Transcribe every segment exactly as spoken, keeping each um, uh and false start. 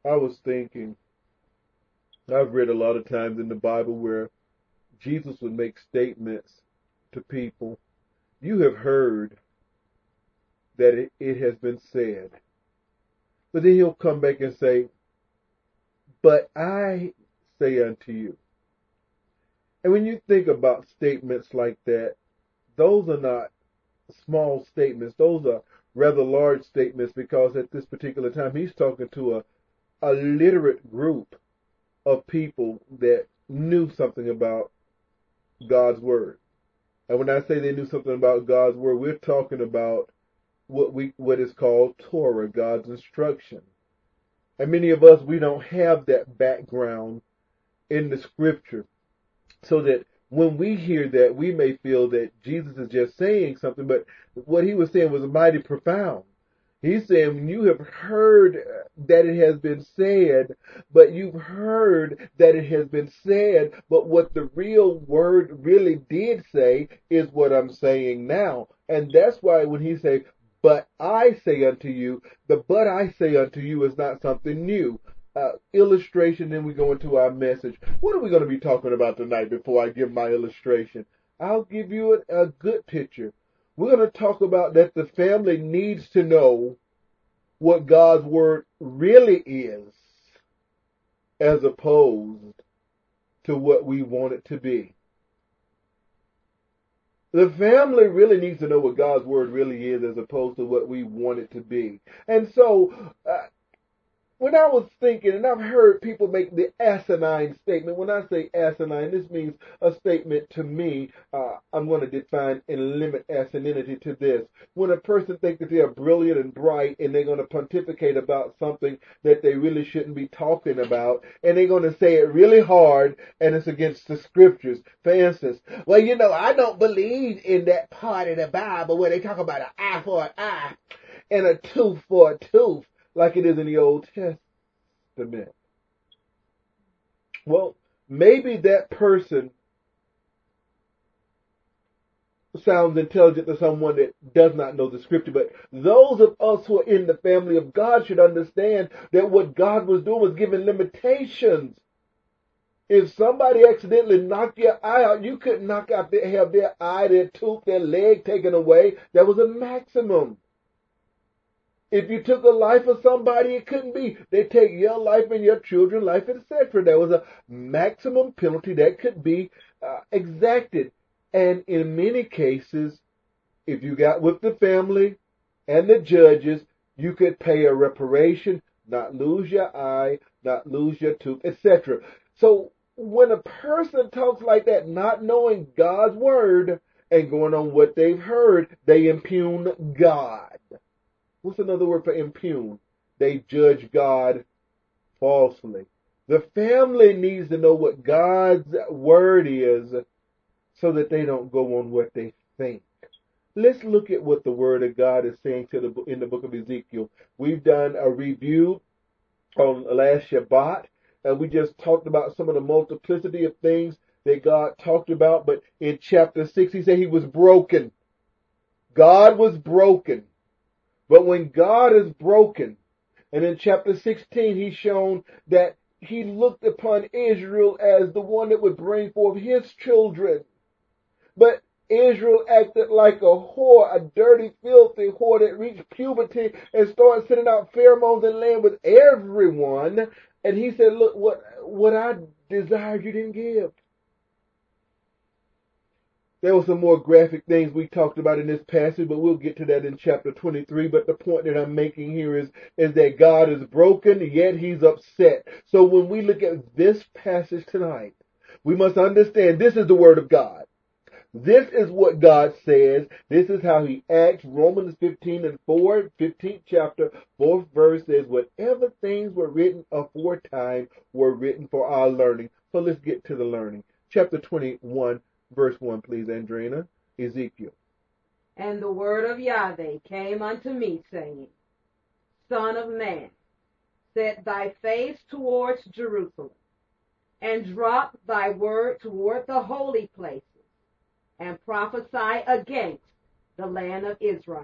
I was thinking, I've read a lot of times in the Bible where Jesus would make statements to people. You have heard that it, it has been said. But then he'll come back and say, but I say unto you. And when you think about statements like that, those are not small statements. Those are rather large statements because at this particular time he's talking to a, a literate group of people that knew something about God's word. And when I say they knew something about God's word, we're talking about what we what is called Torah, God's instruction. And many of us, we don't have that background in the scripture. So that when we hear that, we may feel that Jesus is just saying something, but what he was saying was mighty profound. He's saying, when you have heard that it has been said, but you've heard that it has been said, but what the real word really did say is what I'm saying now. And that's why when he says, but I say unto you, the but I say unto you is not something new. Uh, illustration, then we go into our message. What are we going to be talking about tonight before I give my illustration? I'll give you a, a good picture. We're going to talk about that the family needs to know what God's word really is as opposed to what we want it to be. The family really needs to know what God's word really is as opposed to what we want it to be. And so, uh, when I was thinking, and I've heard people make the asinine statement. When I say asinine, this means a statement to me. Uh, I'm going to define and limit asininity to this. When a person thinks that they are brilliant and bright and they're going to pontificate about something that they really shouldn't be talking about, and they're going to say it really hard, and it's against the scriptures. For instance, well, you know, I don't believe in that part of the Bible where they talk about an eye for an eye and a tooth for a tooth, like it is in the Old Testament. Well, maybe that person sounds intelligent to someone that does not know the scripture, but those of us who are in the family of God should understand that what God was doing was giving limitations. If somebody accidentally knocked your eye out, you couldn't knock out their, have their eye, their tooth, their leg taken away. That was a maximum. If you took the life of somebody, it couldn't be. They take your life and your children's life, et cetera. There was a maximum penalty that could be uh, exacted. And in many cases, if you got with the family and the judges, you could pay a reparation, not lose your eye, not lose your tooth, et cetera. So when a person talks like that, not knowing God's word and going on what they've heard, they impugn God. What's another word for impugn? They judge God falsely. The family needs to know what God's word is so that they don't go on what they think. Let's look at what the word of God is saying to the, in the book of Ezekiel. We've done a review on last Shabbat, and we just talked about some of the multiplicity of things that God talked about. But in chapter six, he said he was broken. God was broken. But when God is broken, and in chapter sixteen, he's shown that he looked upon Israel as the one that would bring forth his children. But Israel acted like a whore, a dirty, filthy whore that reached puberty and started sending out pheromones and laying with everyone. And he said, look, what, what I desired you didn't give. There were some more graphic things we talked about in this passage, but we'll get to that in chapter twenty-three. But the point that I'm making here is, is that God is broken, yet he's upset. So when we look at this passage tonight, we must understand this is the word of God. This is what God says. This is how he acts. Romans fifteen and four, fifteenth chapter, fourth verse says, whatever things were written aforetime were written for our learning. So let's get to the learning. Chapter twenty-one. Verse one, please, Andrina. Ezekiel. And the word of Yahweh came unto me, saying, Son of man, set thy face towards Jerusalem, and drop thy word toward the holy places, and prophesy against the land of Israel.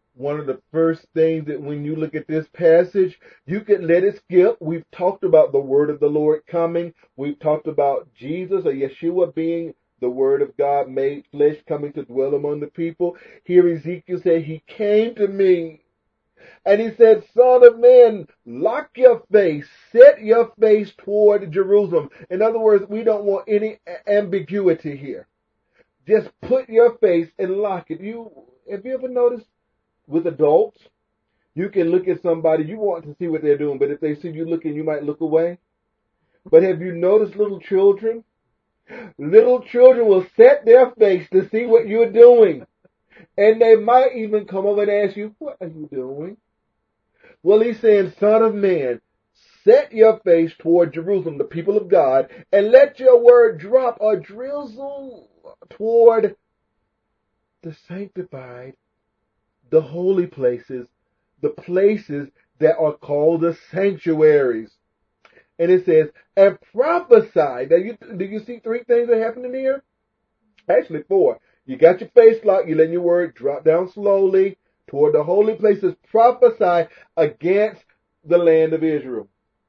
One of the first things that when you look at this passage, you can let it skip. We've talked about the word of the Lord coming. We've talked about Jesus or Yeshua being the word of God made flesh, coming to dwell among the people. Here Ezekiel said, he came to me and he said, Son of man, lock your face, set your face toward Jerusalem. In other words, we don't want any ambiguity here. Just put your face and lock it. You, have you ever noticed with adults, you can look at somebody, you want to see what they're doing, but if they see you looking, you might look away. But have you noticed little children? Little children will set their face to see what you're doing. And they might even come over and ask you, what are you doing? Well, he's saying, Son of man, set your face toward Jerusalem, the people of God, and let your word drop or drizzle toward the sanctified, the holy places, the places that are called the sanctuaries. And it says, and prophesy. Now, you, do you see three things that are happening here? Actually, four. You got your face locked. You're letting your word drop down slowly toward the holy places. Prophesy against the land of Israel.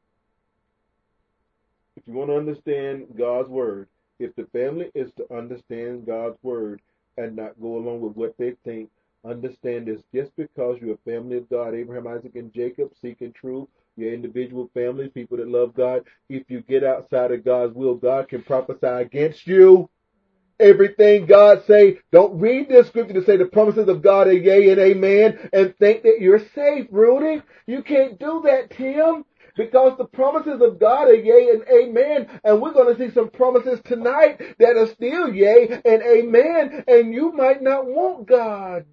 If you want to understand God's word, if the family is to understand God's word and not go along with what they think, understand this. Just because you're a family of God, Abraham, Isaac, and Jacob, seeking truth, your individual families, people that love God, if you get outside of God's will, God can prophesy against you. Everything God say, don't read this scripture to say the promises of God are yea and amen and think that you're safe, Rudy. You can't do that, Tim, because the promises of God are yea and amen, and we're going to see some promises tonight that are still yea and amen, and you might not want God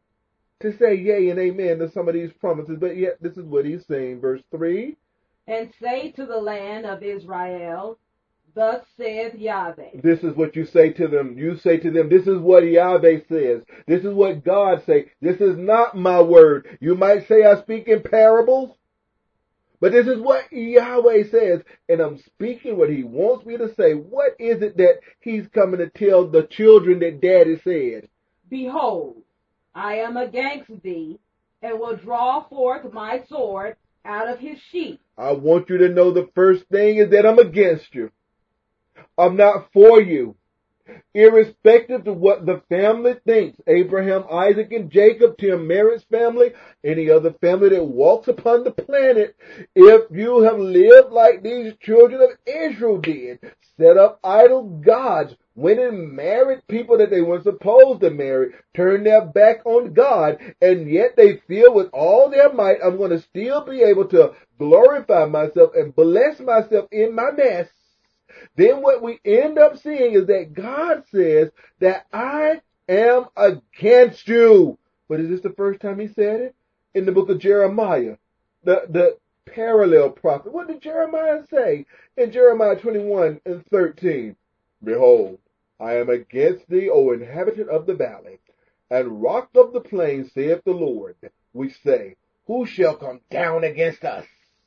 to say yea and amen to some of these promises, but yet this is what he's saying. Verse three. And say to the land of Israel, thus saith Yahweh. This is what you say to them. You say to them, this is what Yahweh says. This is what God say. This is not my word. You might say I speak in parables, but this is what Yahweh says. And I'm speaking what he wants me to say. What is it that he's coming to tell the children that Daddy said? Behold, I am against thee, and will draw forth my sword out of his sheath. I want you to know the first thing is that I'm against you. I'm not for you. Irrespective of what the family thinks, Abraham, Isaac, and Jacob, Tim Merritt's family, any other family that walks upon the planet, if you have lived like these children of Israel did, set up idol gods, went and married people that they weren't supposed to marry, turned their back on God, and yet they feel with all their might, I'm going to still be able to glorify myself and bless myself in my mess. Then what we end up seeing is that God says that I am against you. But is this the first time he said it? In the book of Jeremiah, the, the parallel prophet. What did Jeremiah say in Jeremiah twenty-one and thirteen? Behold, I am against thee, O inhabitant of the valley, and rock of the plain, saith the Lord. We say, who shall come down against us?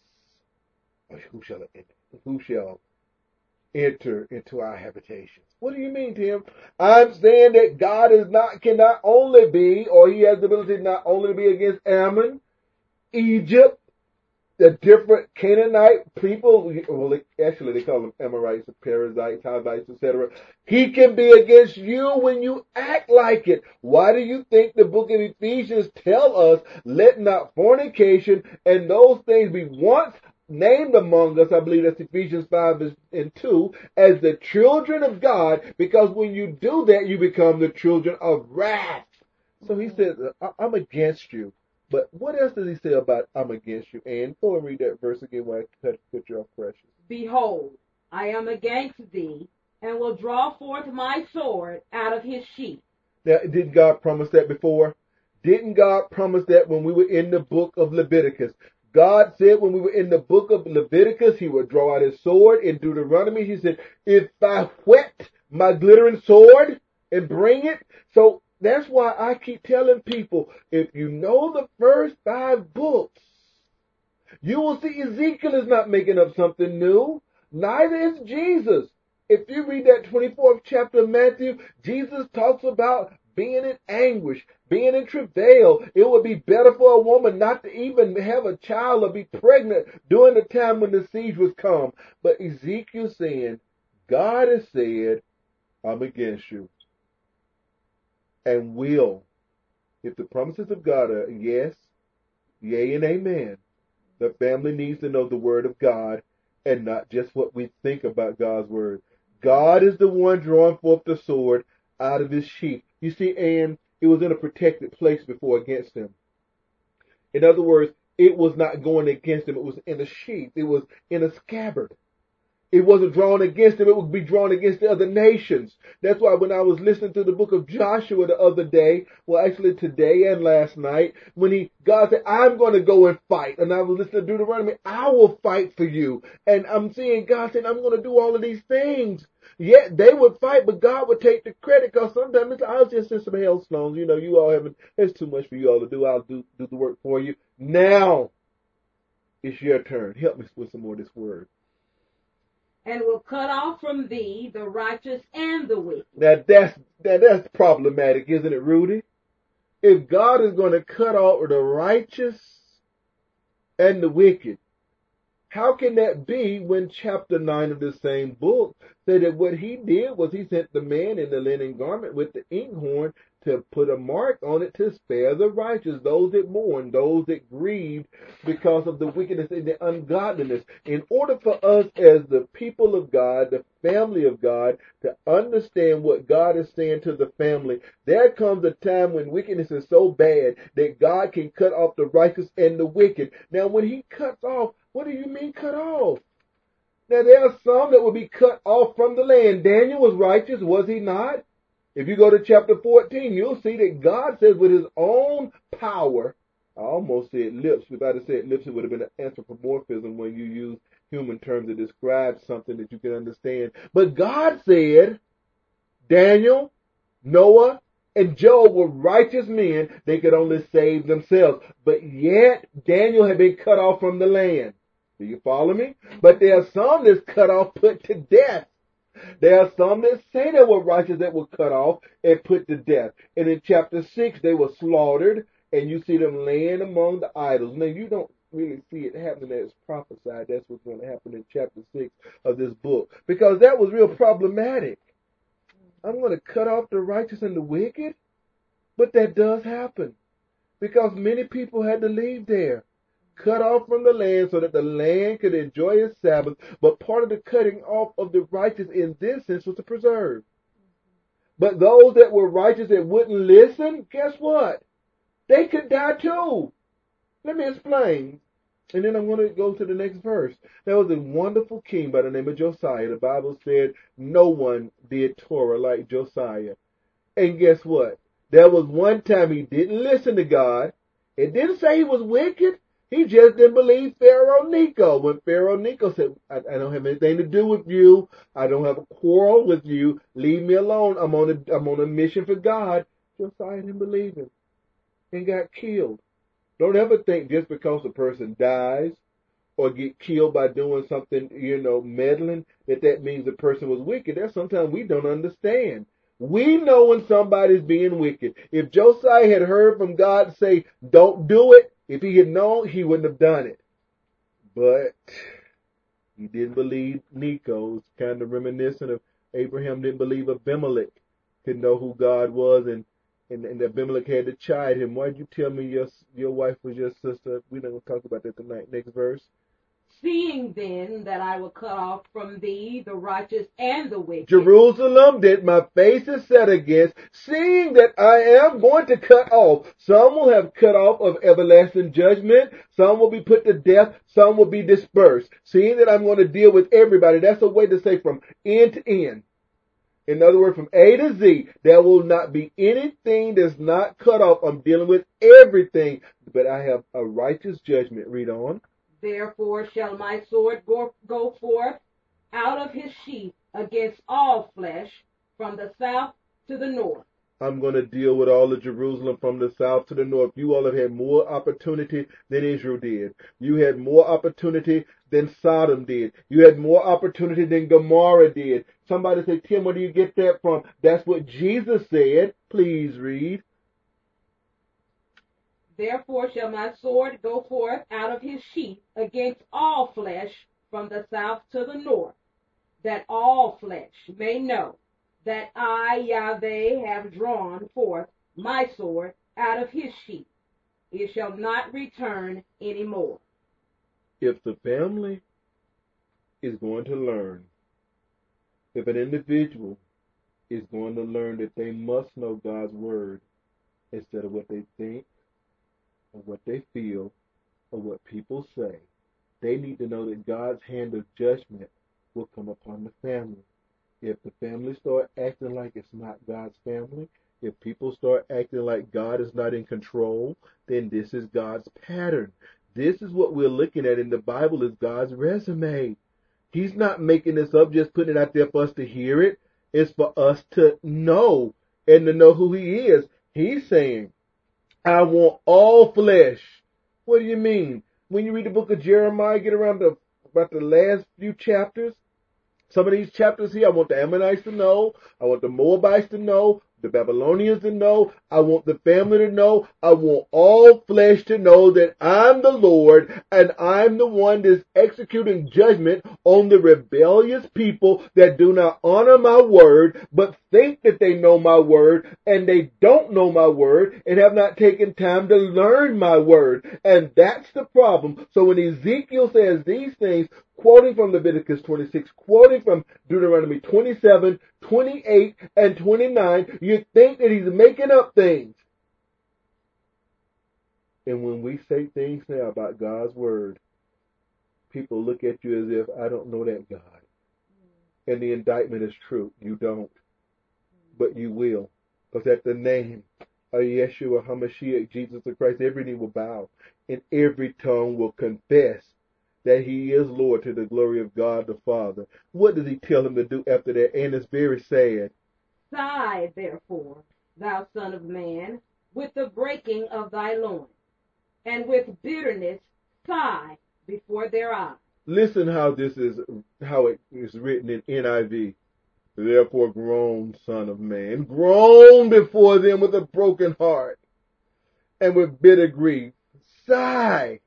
Or who shall, who shall enter into our habitations? What do you mean, Tim? I'm saying that God is not, cannot only be, or he has the ability not only to be against Ammon, Egypt, the different Canaanite people, well, actually they call them Amorites, Perizzites, Hivites, et cetera. He can be against you when you act like it. Why do you think the book of Ephesians tell us, let not fornication and those things be once named among us, I believe that's Ephesians five and two, as the children of God, because when you do that, you become the children of wrath. So he says, I'm against you. But what else does he say about I'm against you? And go and read that verse again while I cut, cut you off, Precious. Behold, I am against thee, and will draw forth my sword out of his sheath. Now, didn't God promise that before? Didn't God promise that when we were in the book of Leviticus? God said when we were in the book of Leviticus, he would draw out his sword. In Deuteronomy, he said, if I whet my glittering sword and bring it. So that's why I keep telling people, if you know the first five books, you will see Ezekiel is not making up something new. Neither is Jesus. If you read that twenty-fourth chapter of Matthew, Jesus talks about being in anguish, being in travail. It would be better for a woman not to even have a child or be pregnant during the time when the siege was come. But Ezekiel saying, God has said, I'm against you. And will, if the promises of God are yes, yea, and amen, the family needs to know the word of God and not just what we think about God's word. God is the one drawing forth the sword out of his sheath. You see, and it was in a protected place before against him. In other words, it was not going against him. It was in a sheath. It was in a scabbard. It wasn't drawn against him. It would be drawn against the other nations. That's why when I was listening to the book of Joshua the other day, well, actually today and last night, when he, God said, I'm going to go and fight. And I was listening to Deuteronomy, I will fight for you. And I'm seeing God saying, I'm going to do all of these things. Yet they would fight, but God would take the credit because sometimes it's, I'll just send some hailstones. You know, you all haven't, it's too much for you all to do. I'll do, do the work for you. Now it's your turn. Help me with some more of this word. And will cut off from thee the righteous and the wicked. Now that's that, that's problematic, isn't it, Rudy? If God is going to cut off the righteous and the wicked, how can that be when chapter nine of the same book said that what he did was he sent the man in the linen garment with the inkhorn to put a mark on it to spare the righteous, those that mourn, those that grieved because of the wickedness and the ungodliness. In order for us as the people of God, the family of God, to understand what God is saying to the family, there comes a time when wickedness is so bad that God can cut off the righteous and the wicked. Now, when he cuts off, what do you mean cut off? Now, there are some that will be cut off from the land. Daniel was righteous, was he not? If you go to chapter fourteen, you'll see that God says with his own power, I almost said lips. If I'd have said lips, it would have been an anthropomorphism when you use human terms to describe something that you can understand. But God said, Daniel, Noah, and Job were righteous men. They could only save themselves. But yet, Daniel had been cut off from the land. Do you follow me? But there are some that's cut off, put to death. There are some that say they were righteous that were cut off and put to death. And in chapter six, they were slaughtered, and you see them laying among the idols. Now, you don't really see it happening as prophesied. That's what's going to happen in chapter six of this book. Because that was real problematic. I'm going to cut off the righteous and the wicked? But that does happen. Because many people had to leave there. Cut off from the land so that the land could enjoy its Sabbath. But part of the cutting off of the righteous in this sense was to preserve. But those that were righteous that wouldn't listen, guess what? They could die too. Let me explain. And then I'm going to go to the next verse. There was a wonderful king by the name of Josiah. The Bible said no one did Torah like Josiah. And guess what? There was one time he didn't listen to God. It didn't say he was wicked. He just didn't believe Pharaoh Necho. When Pharaoh Necho said, I, I don't have anything to do with you. I don't have a quarrel with you. Leave me alone. I'm on a, I'm on a mission for God. Josiah didn't believe him and got killed. Don't ever think just because a person dies or get killed by doing something, you know, meddling, that that means the person was wicked. That's sometimes we don't understand. We know when somebody's being wicked. If Josiah had heard from God say, don't do it, if he had known, he wouldn't have done it. But he didn't believe Necho. It's kind of reminiscent of Abraham didn't believe Abimelech could know who God was, and, and, and Abimelech had to chide him. Why'd you tell me your, your wife was your sister? We're not going to talk about that tonight. Next verse. Seeing then that I will cut off from thee the righteous and the wicked. Jerusalem that my face is set against, seeing that I am going to cut off. Some will have cut off of everlasting judgment. Some will be put to death. Some will be dispersed. Seeing that I'm going to deal with everybody. That's a way to say from end to end. In other words, from A to Z, there will not be anything that's not cut off. I'm dealing with everything. But I have a righteous judgment. Read on. Therefore shall my sword go, go forth out of his sheath against all flesh, from the south to the north. I'm going to deal with all of Jerusalem from the south to the north. You all have had more opportunity than Israel did. You had more opportunity than Sodom did. You had more opportunity than Gomorrah did. Somebody say, Tim, where do you get that from? That's what Jesus said. Please read. Therefore shall my sword go forth out of his sheath against all flesh from the south to the north, that all flesh may know that I, Yahweh, have drawn forth my sword out of his sheath. It shall not return any more. If the family is going to learn, if an individual is going to learn that they must know God's word instead of what they think or what they feel or what people say, they need to know that God's hand of judgment will come upon the family. If the family start acting like it's not God's family, if people start acting like God is not in control, then this is God's pattern. This is what we're looking at in the Bible is God's resume. He's not making this up, just putting it out there for us to hear it. It's for us to know and to know who he is. He's saying, I want all flesh. What do you mean? When you read the book of Jeremiah, get around to about the last few chapters, some of these chapters here, I want the Ammonites to know. I want the Moabites to know. The Babylonians to know. I want the family to know. I want all flesh to know that I'm the Lord and I'm the one that's executing judgment on the rebellious people that do not honor my word, but think that they know my word, and they don't know my word and have not taken time to learn my word. And that's the problem. So when Ezekiel says these things, quoting from Leviticus twenty-six, quoting from Deuteronomy twenty-seven, twenty-eight, and twenty-nine, you think that he's making up things. And when we say things now about God's word, people look at you as if, I don't know that God. And the indictment is true. You don't. But you will. Because at the name of Yeshua HaMashiach, Jesus the Christ, every knee will bow and every tongue will confess that he is Lord to the glory of God the Father. What does he tell him to do after that? And it's very sad. Sigh, therefore, thou son of man, with the breaking of thy loins, and with bitterness sigh before their eyes. Listen how this is, how it is written in N I V. Therefore groan, son of man, groan before them with a broken heart and with bitter grief. Sigh.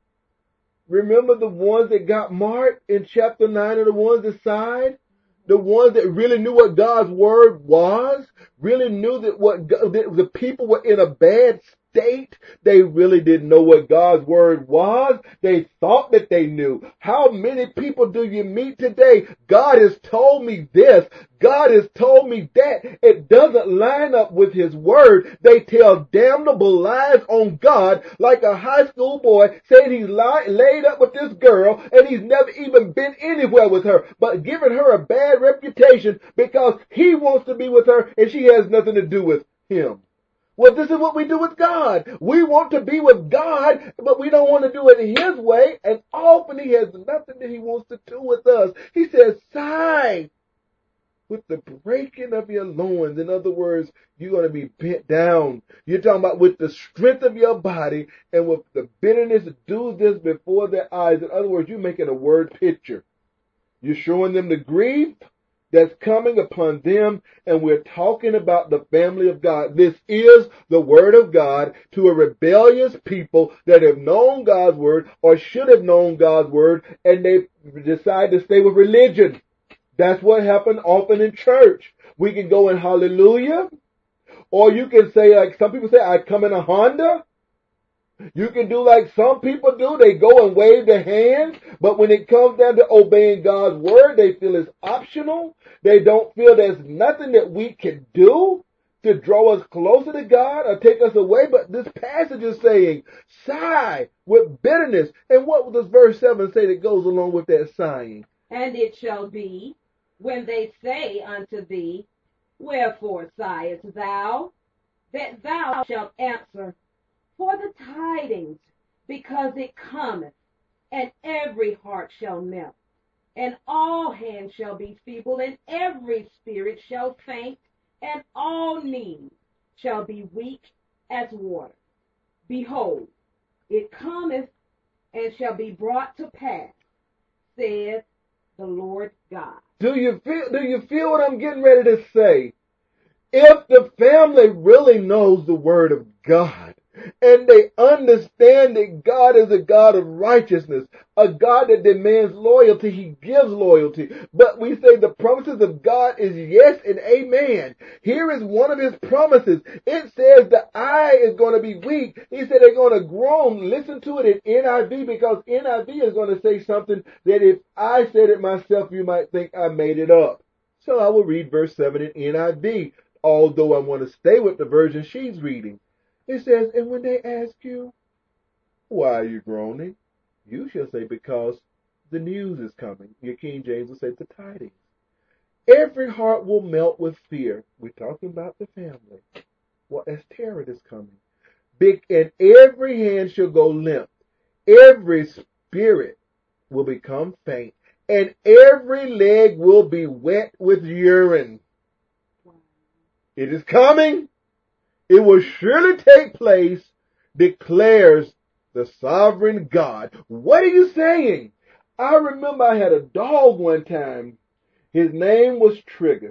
Remember the ones that got marked in chapter nine are the ones that sighed? The ones that really knew what God's word was, really knew that what God, that the people were in a bad state. They really didn't know what God's word was. They thought that they knew. How many people do you meet today? God has told me this. God has told me that. It doesn't line up with his word. They tell damnable lies on God, like a high school boy saying he's li- laid up with this girl and he's never even been anywhere with her, but giving her a bad reputation because he wants to be with her and she has nothing to do with him. Well, this is what we do with God. We want to be with God, but we don't want to do it his way, and often he has nothing that he wants to do with us. He says, sigh with the breaking of your loins. In other words, you're going to be bent down. You're talking about with the strength of your body and with the bitterness, do this before their eyes. In other words, you're making a word picture. You're showing them the grief that's coming upon them, and we're talking about the family of God. This is the word of God to a rebellious people that have known God's word or should have known God's word, and they decide to stay with religion. That's what happened often in church. We can go in hallelujah, or you can say, like some people say, I come in a Honda. You can do like some people do. They go and wave their hands. But when it comes down to obeying God's word, they feel it's optional. They don't feel there's nothing that we can do to draw us closer to God or take us away. But this passage is saying, sigh with bitterness. And what does verse seven say that goes along with that sighing? And it shall be, when they say unto thee, wherefore sighest thou? That thou shalt answer, for the tidings, because it cometh, and every heart shall melt, and all hands shall be feeble, and every spirit shall faint, and all knees shall be weak as water. Behold, it cometh and shall be brought to pass, saith the Lord God. Do you feel, do you feel what I'm getting ready to say? If the family really knows the word of God, and they understand that God is a God of righteousness, a God that demands loyalty, He gives loyalty. But we say the promises of God is yes and amen. Here is one of His promises. It says the eye is going to be weak. He said they're going to groan. Listen to it in N I V, because N I V is going to say something that if I said it myself, you might think I made it up. So I will read verse seven in N I V, although I want to stay with the version she's reading. It says, and when they ask you, why are you groaning? You shall say, because the news is coming. Your King James will say, the tidings. Every heart will melt with fear. We're talking about the family. Well, as terror is coming. Big, and every hand shall go limp. Every spirit will become faint. And every leg will be wet with urine. It is coming. It will surely take place, declares the sovereign God. What are you saying? I remember I had a dog one time. His name was Trigger.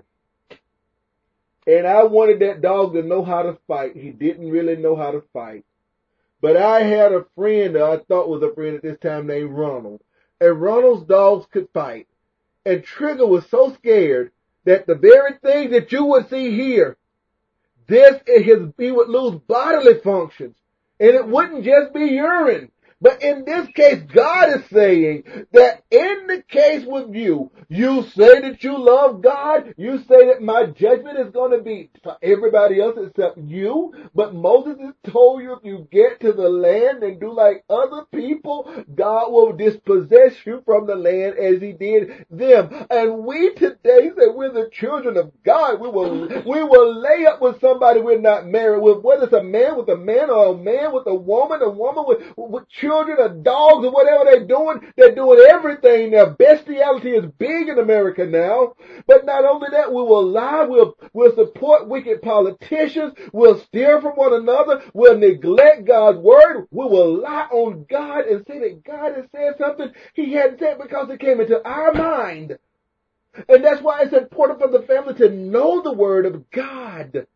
And I wanted that dog to know how to fight. He didn't really know how to fight. But I had a friend that I thought was a friend at this time named Ronald. And Ronald's dogs could fight. And Trigger was so scared that the very thing that you would see here, This is his, he would lose bodily functions. And it wouldn't just be urine. But in this case, God is saying that in the case with you, you say that you love God. You say that my judgment is going to be for everybody else except you. But Moses has told you if you get to the land and do like other people, God will dispossess you from the land as he did them. And we today say we're the children of God. We will, we will lay up with somebody we're not married with, whether it's a man with a man or a man with a woman, a woman with, with children or dogs or whatever they're doing. They're doing everything now. Bestiality is big in America now. But not only that, we will lie, we'll, we'll support wicked politicians, we'll steal from one another, we'll neglect God's word, we will lie on God and say that God has said something he hadn't said because it came into our mind. And that's why it's important for the family to know the word of God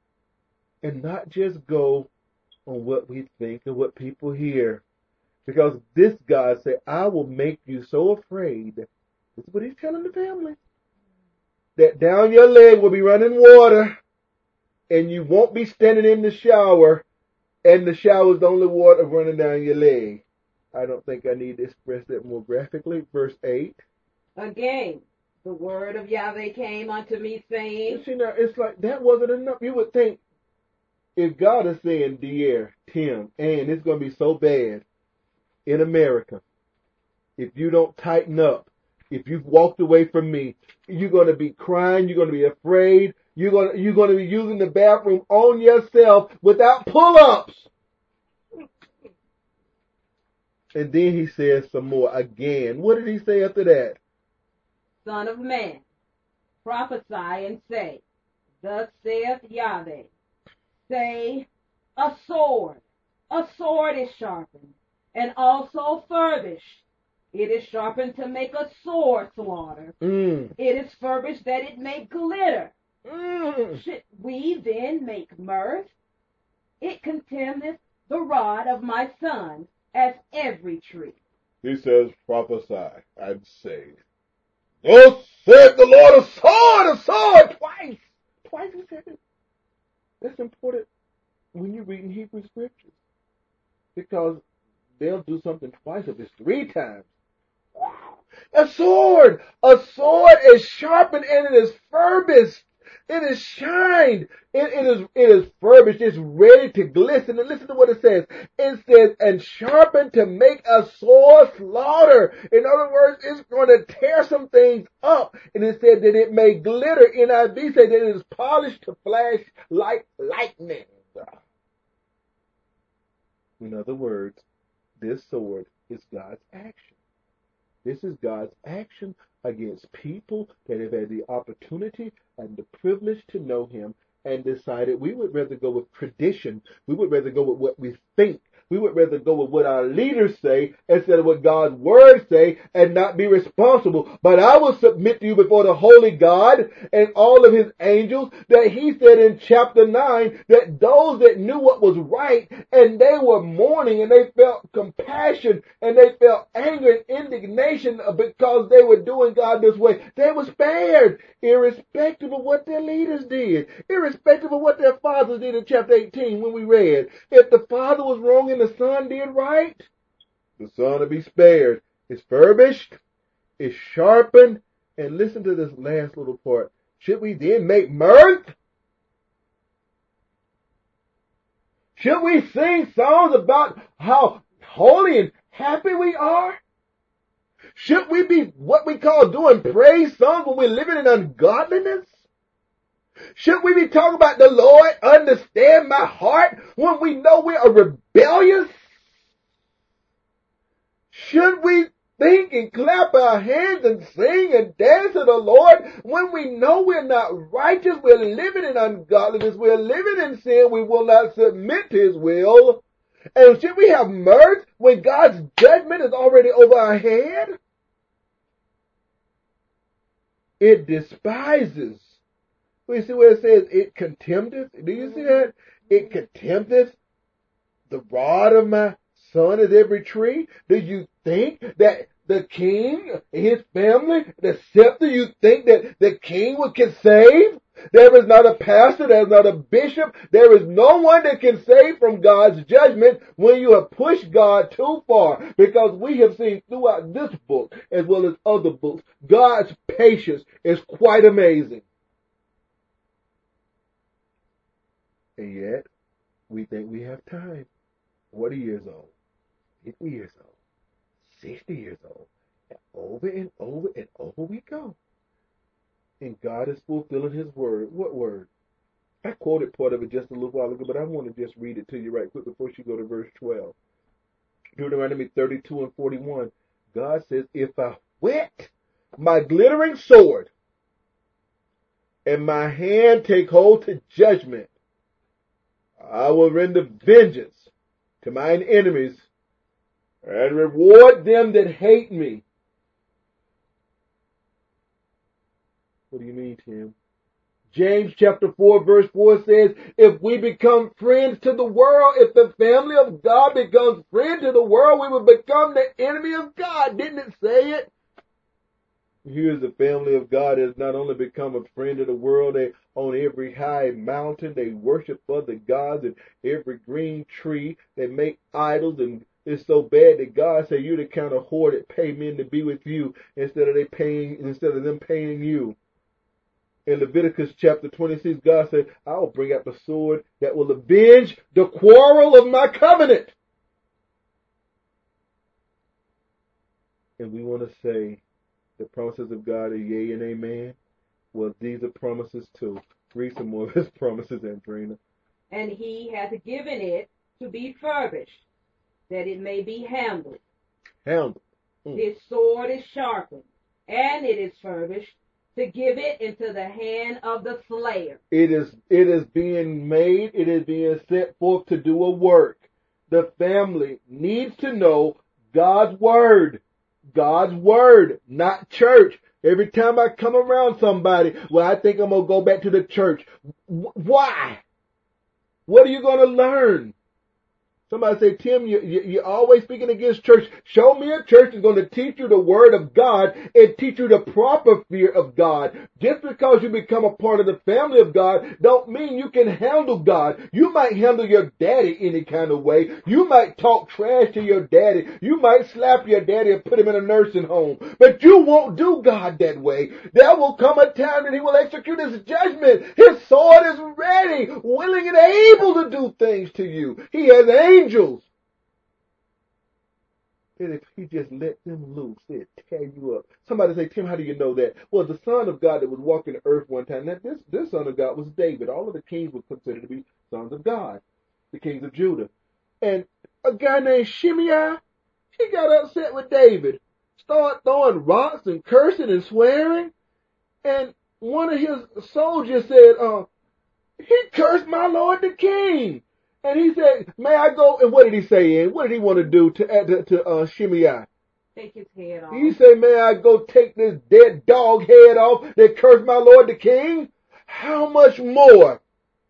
and not just go on what we think and what people hear. Because this God said, I will make you so afraid. This is what he's telling the family. That down your leg will be running water. And you won't be standing in the shower. And the shower is the only water running down your leg. I don't think I need to express that more graphically. Verse eight. Again, the word of Yahweh came unto me, saying. You see, now, it's like that wasn't enough. You would think if God is saying, Dear, Tim, and it's going to be so bad in America, if you don't tighten up, if you've walked away from me, you're going to be crying, you're going to be afraid, you're going to, you're going to be using the bathroom on yourself without pull-ups. And then he says some more again. What did he say after that? Son of man, prophesy and say, Thus saith Yahweh, say, a sword, a sword is sharpened, and also furbished. It is sharpened to make a sword slaughter. Mm. It is furbished that it may glitter. Mm. Should we then make mirth? It contemneth the rod of my son as every tree. He says, prophesy and say, Thus said the Lord, a sword, a sword, twice. Twice he said it. That's important when you read in Hebrew scriptures. Because they'll do something twice if it's three times. A sword! A sword is sharpened and it is furbished. It is shined. It, it is it is furbished. It's ready to glisten. And listen to what it says. It says, and sharpened to make a sword slaughter. In other words, it's going to tear some things up. And it said that it may glitter. N I V said that it is polished to flash like lightning. In other words, this sword is God's action. This is God's action against people that have had the opportunity and the privilege to know him. and decided we would rather go with tradition. We would rather go with what we think. We would rather go with what our leaders say instead of what God's word say and not be responsible. But I will submit to you before the holy God and all of his angels that he said in chapter nine that those that knew what was right and they were mourning and they felt compassion and they felt anger and indignation because they were doing God this way, they were spared, irrespective of what their leaders did, irrespective of what their fathers did in chapter eighteen when we read. If the father was wrong and the son did right, the son will be spared. It's furbished, it's sharpened, and listen to this last little part. Should we then make mirth? Should we sing songs about how holy and happy we are? Should we be what we call doing praise songs when we're living in ungodliness? Should we be talking about the Lord, understand my heart, when we know we are rebellious? Should we think and clap our hands and sing and dance to the Lord when we know we're not righteous, we're living in ungodliness, we're living in sin, we will not submit to his will? And should we have mirth when God's judgment is already over our head? It despises. We see where it says it contemneth. Do you see that? It contemneth the rod of my son is every tree. Do you think that the king, his family, the scepter, you think that the king can save? There is not a pastor, there is not a bishop, there is no one that can save from God's judgment when you have pushed God too far. Because we have seen throughout this book, as well as other books, God's patience is quite amazing. And yet, we think we have time. forty years old, fifty years old, sixty years old, and over and over and over we go. And God is fulfilling his word. What word? I quoted part of it just a little while ago, but I want to just read it to you right quick before you go to verse twelve. Deuteronomy thirty-two and forty-one. God says, if I whet my glittering sword and my hand take hold to judgment, I will render vengeance to mine enemies and reward them that hate me. What do you mean, Tim? James chapter four verse four says, if we become friends to the world, if the family of God becomes friend to the world, we will become the enemy of God. Didn't it say it? Here's the family of God has not only become a friend of the world, they on every high mountain, they worship other gods, and every green tree, they make idols, and it's so bad that God said, you're the kind of whore that pay men to be with you instead of they paying instead of them paying you. In Leviticus chapter twenty-six, God said, I'll bring out the sword that will avenge the quarrel of my covenant. And we want to say the promises of God are yea and amen. Well, these are promises too. Read some more of his promises, Andrina. And he hath given it to be furbished, that it may be handled. Handled. Mm. His sword is sharpened, and it is furbished, to give it into the hand of the slayer. It is, it is being made, it is being set forth to do a work. The family needs to know God's word. God's word, not church. Every time I come around somebody, well, I think I'm going to go back to the church. Why? What are you going to learn? Somebody say, Tim, you, you, you're always speaking against church. Show me a church that's going to teach you the word of God and teach you the proper fear of God. Just because you become a part of the family of God don't mean you can handle God. You might handle your daddy any kind of way. You might talk trash to your daddy. You might slap your daddy and put him in a nursing home. But you won't do God that way. There will come a time that he will execute his judgment. His sword is ready, willing and able to do things to you. He has angels. Angels. And if he just let them loose, they'd tear you up. Somebody say, Tim, how do you know that? Well, the son of God that was walking the earth one time, now this, this son of God was David. All of the kings were considered to be sons of God, the kings of Judah. And a guy named Shimei, he got upset with David, started throwing rocks and cursing and swearing. And one of his soldiers said, uh, He cursed my Lord the King. And he said, may I go? And what did he say? And what did he want to do to, to, to uh, Shimei? Take his head off. He said, may I go take this dead dog head off that cursed my Lord the King? How much more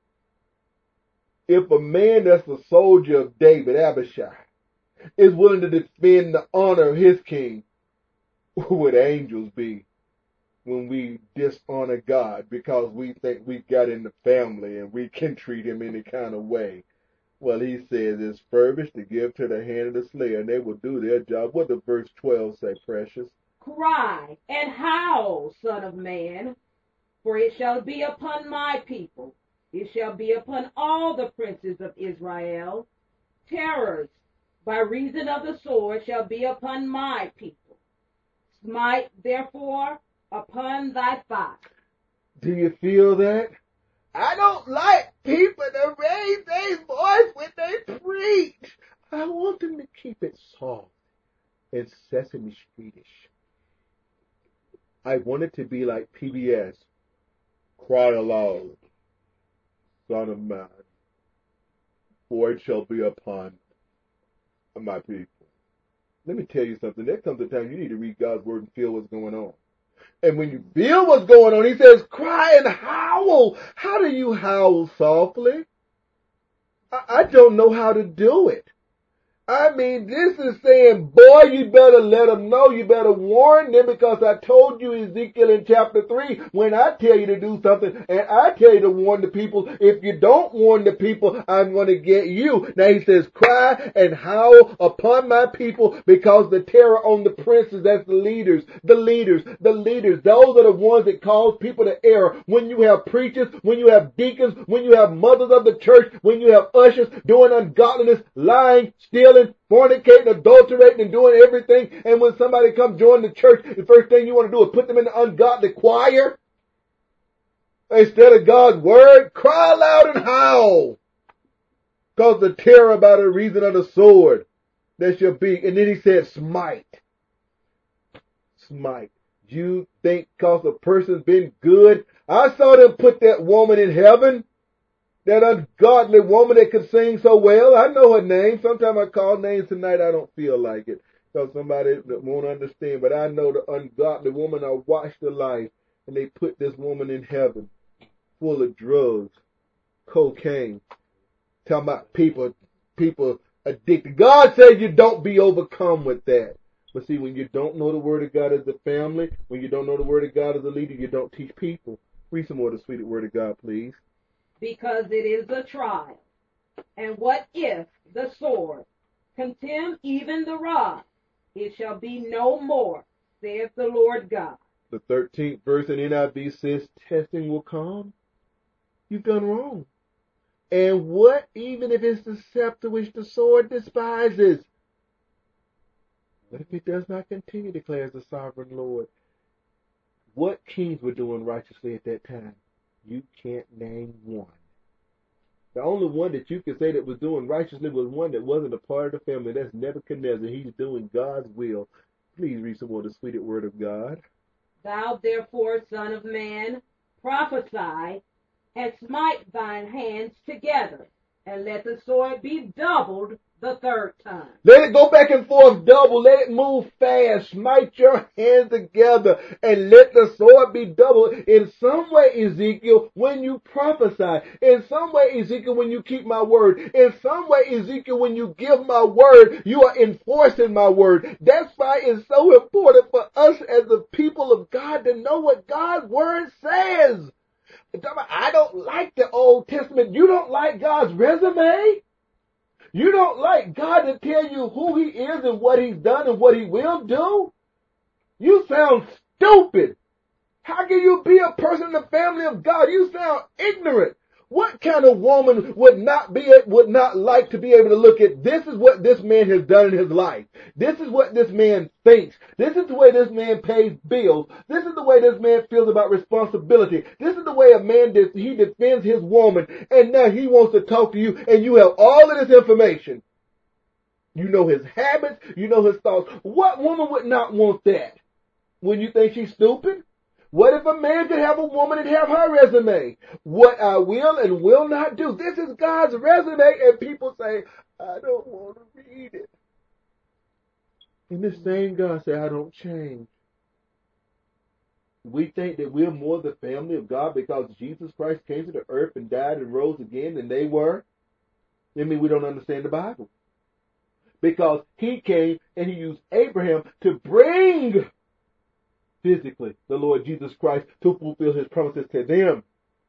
if a man that's a soldier of David, Abishai, is willing to defend the honor of his king, who would angels be when we dishonor God because we think we got in the family and we can treat him any kind of way? Well, he says it's furbish to give to the hand of the slayer, and they will do their job. What does verse twelve say, precious? Cry and howl, son of man, for it shall be upon my people. It shall be upon all the princes of Israel. Terrors by reason of the sword shall be upon my people. Smite, therefore, upon thy thigh. Do you feel that? I don't like people to raise their voice when they preach. I want them to keep it soft and Sesame Streetish. I want it to be like P B S. Cry aloud, son of man, for it shall be upon my people. Let me tell you something. There comes a time you need to read God's word and feel what's going on. And when you feel what's going on, he says, cry and howl. How do you howl softly? I, I don't know how to do it. I mean, this is saying, boy, you better let them know. You better warn them, because I told you, Ezekiel, in chapter three, when I tell you to do something and I tell you to warn the people, if you don't warn the people, I'm going to get you. Now he says, cry and howl upon my people, because the terror on the princes, that's the leaders, the leaders, the leaders. Those are the ones that cause people to err. When you have preachers, when you have deacons, when you have mothers of the church, when you have ushers doing ungodliness, lying, stealing, fornicating, adulterating, and doing everything. And when somebody comes join the church, the first thing you want to do is put them in the ungodly choir instead of God's word. Cry loud and howl, because the terror by the reason of the sword there shall be. And then he said, smite. Smite. You think because a person's been good? I saw them put that woman in heaven. That ungodly woman that could sing so well. I know her name. Sometimes I call names tonight. I don't feel like it, because somebody that won't understand. But I know the ungodly woman. I watched her life, and they put this woman in heaven full of drugs, cocaine. Talking about people, people addicted. God says you don't be overcome with that. But see, when you don't know the word of God as a family, when you don't know the word of God as a leader, you don't teach people. Read some more of the sweet word of God, please. Because it is a trial. And what if the sword contemn even the rod? It shall be no more, saith the Lord God. The thirteenth verse in N I V says testing will come. You've done wrong. And what even if it's the scepter which the sword despises? What if it does not continue, declares the sovereign Lord? What kings were doing righteously at that time? You can't name one. The only one that you can say that was doing righteously was one that wasn't a part of the family. That's Nebuchadnezzar. He's doing God's will. Please read some more of the sweet word of God. Thou therefore, son of man, prophesy, and smite thine hands together, and let the sword be doubled the third time. Let it go back and forth double. Let it move fast. Smite your hands together and let the sword be doubled. In some way, Ezekiel, when you prophesy. In some way, Ezekiel, when you keep my word. In some way, Ezekiel, when you give my word, you are enforcing my word. That's why it's so important for us as the people of God to know what God's word says. I don't like the Old Testament. You don't like God's resume? You don't like God to tell you who he is and what he's done and what he will do? You sound stupid. How can you be a person in the family of God? You sound ignorant. What kind of woman would not be, would not like to be able to look at, this is what this man has done in his life. This is what this man thinks. This is the way this man pays bills. This is the way this man feels about responsibility. This is the way a man, does, he defends his woman. And now he wants to talk to you and you have all of this information. You know his habits. You know his thoughts. What woman would not want that? When you think she's stupid? What if a man could have a woman and have her resume? What I will and will not do. This is God's resume, and people say, I don't want to read it. And the same God say, I don't change. We think that we're more the family of God because Jesus Christ came to the earth and died and rose again than they were. I mean, we don't understand the Bible. Because he came and he used Abraham to bring physically the Lord Jesus Christ to fulfill his promises to them.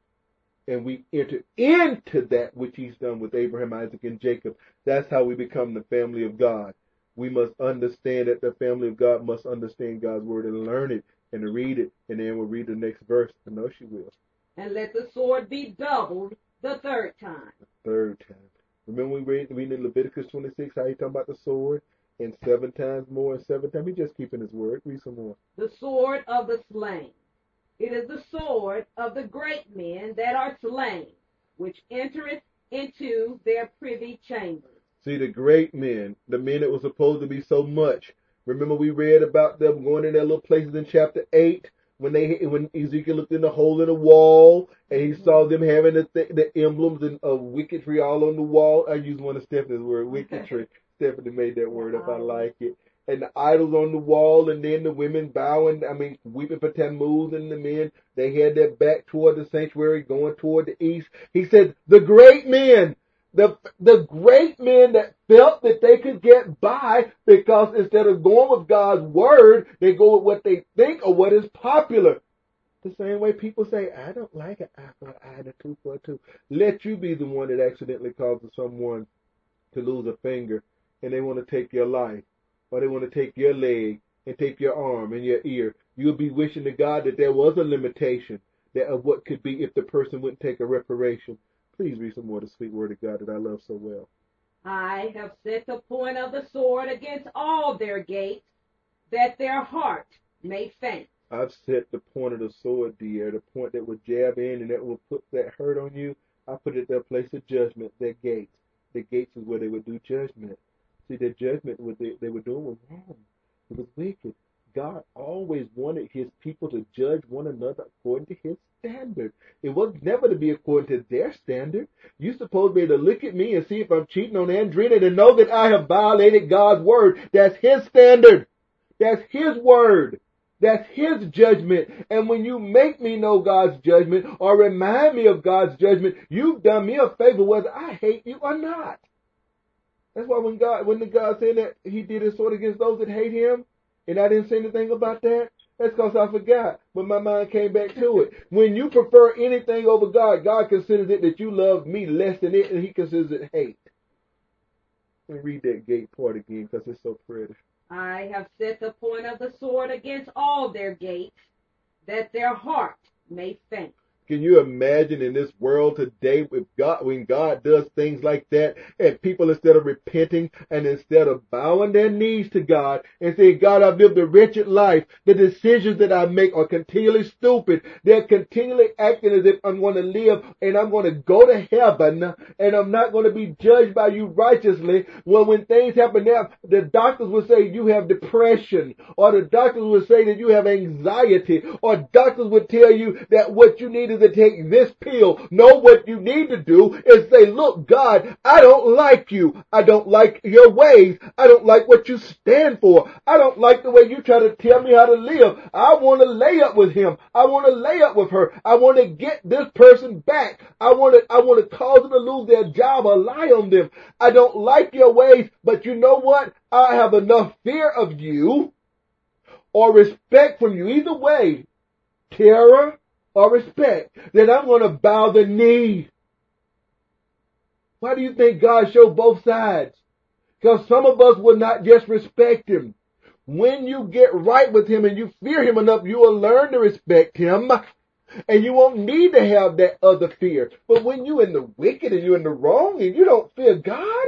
And we enter into that which he's done with Abraham, Isaac, and Jacob. That's how we become the family of God. We must understand that the family of God must understand God's word and learn it and read it. And then we'll read the next verse. I know she will. And let the sword be doubled the third time. The third time. Remember we read, read in Leviticus twenty-six how he talking about the sword? And seven times more and seven times. He just keeping his word. Read some more. The sword of the slain. It is the sword of the great men that are slain, which entereth into their privy chambers. See, the great men, the men that were supposed to be so much. Remember we read about them going in their little places in chapter eight when they when Ezekiel looked in the hole in the wall and he saw them having the, th- the emblems of wicketry all on the wall. I use one of Stephanie's word, wicketry. Stephanie made that word up. I like it. And the idols on the wall, and then the women bowing, I mean, weeping for Tammuz, and the men, they had their back toward the sanctuary, going toward the east. He said, the great men, the the great men that felt that they could get by because instead of going with God's word, they go with what they think or what is popular. The same way people say, I don't like an eye for an eye and a tooth for a tooth. Let you be the one that accidentally causes someone to lose a finger, and they want to take your life, or they want to take your leg and take your arm and your ear. You'll be wishing to God that there was a limitation that of what could be if the person wouldn't take a reparation. Please read some more of the sweet word of God that I love so well. I have set the point of the sword against all their gates, that their heart may faint. I've set the point of the sword, dear, the point that will jab in and that will put that hurt on you. I put it at their place of judgment, their gates. The gates is where they would do judgment. See, their judgment, what they, they were doing was wrong. It was wicked. God always wanted his people to judge one another according to his standard. It was never to be according to their standard. You're supposed to be able to look at me and see if I'm cheating on Andrina and know that I have violated God's word. That's his standard. That's his word. That's his judgment. And when you make me know God's judgment or remind me of God's judgment, you've done me a favor whether I hate you or not. That's why when God, when the God said that he did his sword against those that hate him, and I didn't say anything about that, that's because I forgot. But my mind came back to it. When you prefer anything over God, God considers it that you love me less than it, and he considers it hate. Let me read that gate part again because it's so pretty. I have set the point of the sword against all their gates, that their heart may faint. Can you imagine in this world today with God, when God does things like that and people instead of repenting and instead of bowing their knees to God and saying, God, I've lived a wretched life. The decisions that I make are continually stupid. They're continually acting as if I'm going to live and I'm going to go to heaven and I'm not going to be judged by you righteously. Well, when things happen now, the doctors will say you have depression, or the doctors will say that you have anxiety, or doctors will tell you that what you need is to take this pill. No, what you need to do is say, look, God, I don't like you. I don't like your ways. I don't like what you stand for. I don't like the way you try to tell me how to live. I want to lay up with him. I want to lay up with her. I want to get this person back. I want to, I want to cause them to lose their job or lie on them. I don't like your ways, but you know what? I have enough fear of you or respect from you. Either way, terror or respect, then I'm going to bow the knee. Why do you think God showed both sides? Because some of us will not just respect him. When you get right with him and you fear him enough, you will learn to respect him. And you won't need to have that other fear. But when you're in the wicked and you're in the wrong and you don't fear God.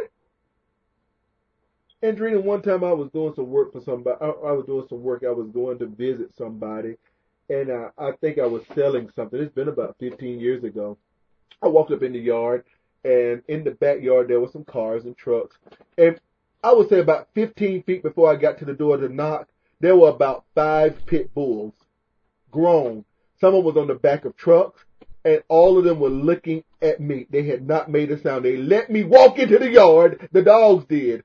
Andrina, one time I was doing some work for somebody. I, I was doing some work. I was going to visit somebody. And uh, I think I was selling something. It's been about fifteen years ago. I walked up in the yard, and in the backyard there were some cars and trucks. And I would say about fifteen feet before I got to the door to knock, there were about five pit bulls grown. Some of them was on the back of trucks, and all of them were looking at me. They had not made a sound. They let me walk into the yard. The dogs did.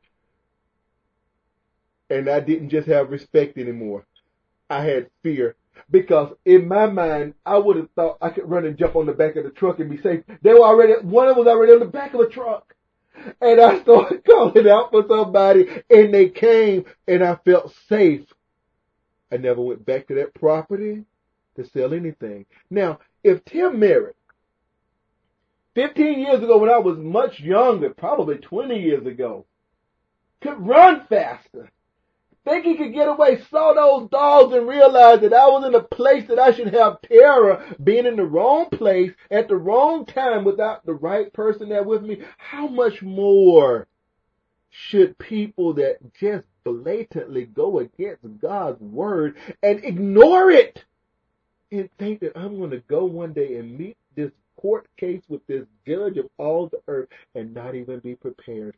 And I didn't just have respect anymore. I had fear. Because in my mind, I would have thought I could run and jump on the back of the truck and be safe. They were already, one of them was already on the back of a truck. And I started calling out for somebody, and they came, and I felt safe. I never went back to that property to sell anything. Now, if Tim Merritt, fifteen years ago when I was much younger, probably twenty years ago, could run faster, think he could get away, saw those dogs and realized that I was in a place that I should have terror, being in the wrong place at the wrong time without the right person there with me, how much more should people that just blatantly go against God's word and ignore it and think that I'm going to go one day and meet this court case with this judge of all the earth and not even be prepared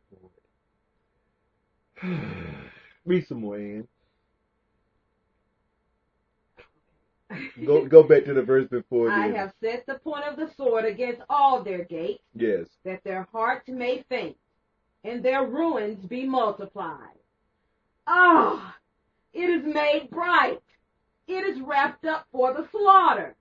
for it? Read some more, Ann. Go go back to the verse before. I then. have set the point of the sword against all their gates, Yes. that their hearts may faint, and their ruins be multiplied. Ah, it is made bright. It is wrapped up for the slaughter.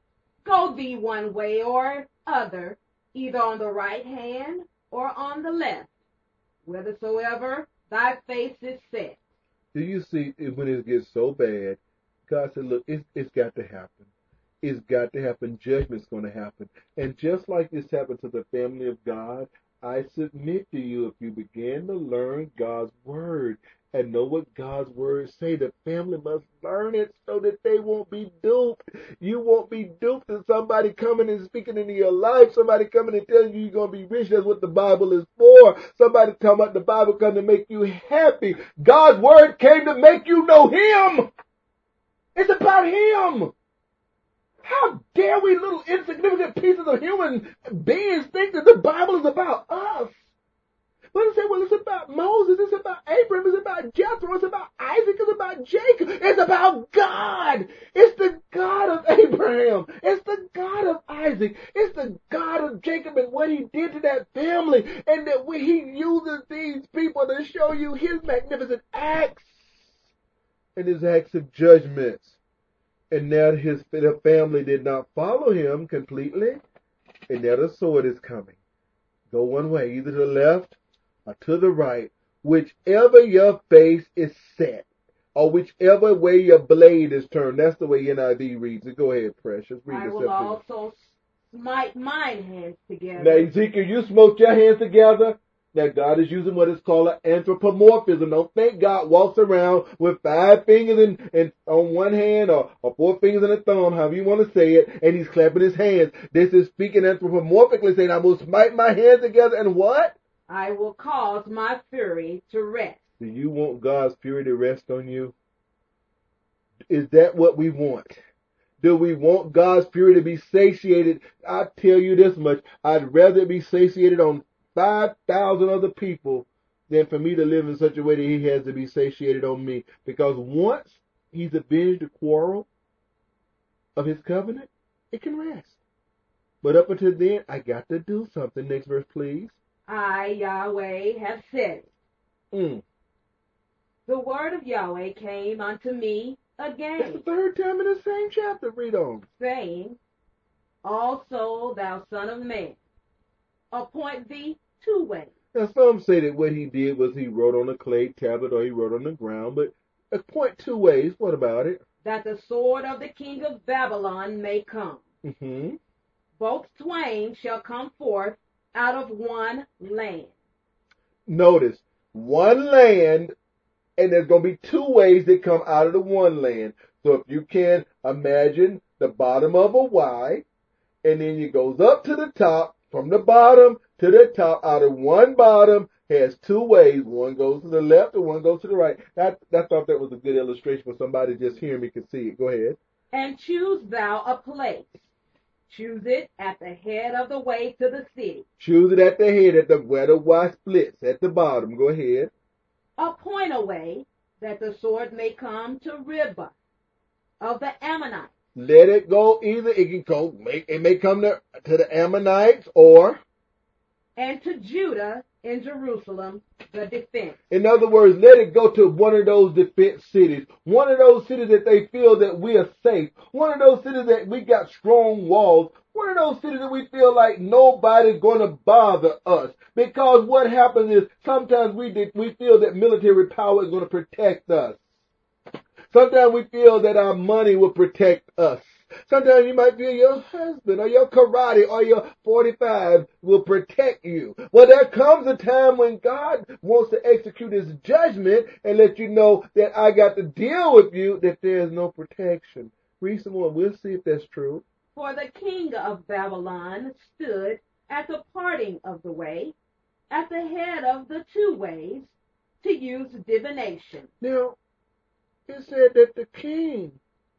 Go thee one way or other, either on the right hand or on the left, whithersoever thy face is set. Do you see when it gets so bad, God said, look, it's, it's got to happen. It's got to happen. Judgment's going to happen. And just like this happened to the family of God, I submit to you, if you begin to learn God's word and know what God's words say, the family must learn it so that they won't be duped. You won't be duped to somebody coming and speaking into your life, somebody coming and telling you you're going to be rich. That's what the Bible is for. Somebody talking about the Bible coming to make you happy. God's word came to make you know Him. It's about Him. How dare we little insignificant pieces of human beings think that the Bible is about us? But it say, well, it's about Moses, it's about Abraham, it's about Jethro, it's about Isaac, it's about Jacob. It's about God. It's the God of Abraham. It's the God of Isaac. It's the God of Jacob and what He did to that family. And that we, He uses these people to show you His magnificent acts and His acts of judgments. And now his the family did not follow Him completely. And now the sword is coming. Go one way, either to the left or to the right, whichever your face is set, or whichever way your blade is turned. That's the way N I V reads it. Go ahead, Precious. Read I the will Septuagint. also smite mine hands together. Now, Ezekiel, you smote your hands together. Now, God is using what is called an anthropomorphism. Don't think God walks around with five fingers in, in, on one hand or, or four fingers and a thumb, however you want to say it, and He's clapping His hands. This is speaking anthropomorphically, saying, I will smite my hands together and what? I will cause my fury to rest. Do you want God's fury to rest on you? Is that what we want? Do we want God's fury to be satiated? I tell you this much. I'd rather be satiated on five thousand other people than for me to live in such a way that He has to be satiated on me. Because once He's avenged the quarrel of His covenant, it can rest. But up until then, I got to do something. Next verse, please. I, Yahweh, have said it. Mm. The word of Yahweh came unto me That's the again, third time in the same chapter. Read on. saying, Also, thou son of man, appoint thee two ways. Now, some say that what He did was He wrote on a clay tablet or He wrote on the ground, but appoint two ways. What about it? That the sword of the king of Babylon may come. Mm-hmm. Both twain shall come forth out of one land. Notice, one land, and there's going to be two ways that come out of the one land. So if you can imagine the bottom of a Y, and then it goes up to the top, from the bottom to the top, out of one bottom, has two ways. One goes to the left and one goes to the right. I, I thought that was a good illustration for somebody just hearing me could see it. Go ahead. And choose thou a place. Choose it at the head of the way to the city. Choose it at the head, at the where the Y splits, at the bottom. Go ahead. Appoint a way that the sword may come to Ribah of the Ammonites. let it go. Either it can go, it may come to, to the Ammonites or, and to Judah in Jerusalem, the defense. In other words, let it go to one of those defense cities. One of those cities that they feel that we are safe. One of those cities that we got strong walls. One of those cities that we feel like nobody's going to bother us. Because what happens is sometimes we did, we feel that military power is going to protect us. Sometimes we feel that our money will protect us. Sometimes you might feel your husband or your karate or your forty-five will protect you. Well, there comes a time when God wants to execute his judgment and let you know that I got to deal with you, that there is no protection. Read some more. We'll see if that's true. For the king of Babylon stood at the parting of the way, at the head of the two ways, to use divination. Now, it said that the king